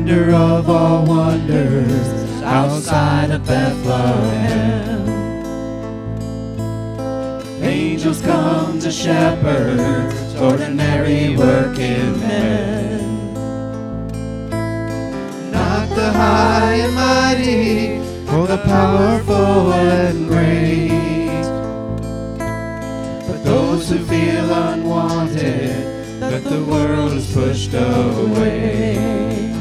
wonder of all wonders, outside of Bethlehem. Angels come to shepherds, ordinary working men. Not the high and mighty, or the powerful and great, but those who feel unwanted, that the world has pushed away.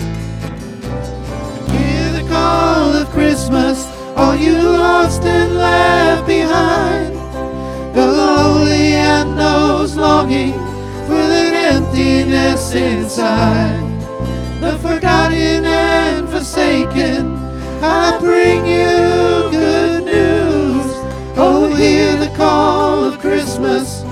Hear the call of Christmas, all you lost and left behind, the lonely and those longing for that emptiness inside, the forgotten and forsaken. I bring you good news. Oh, hear the call of Christmas,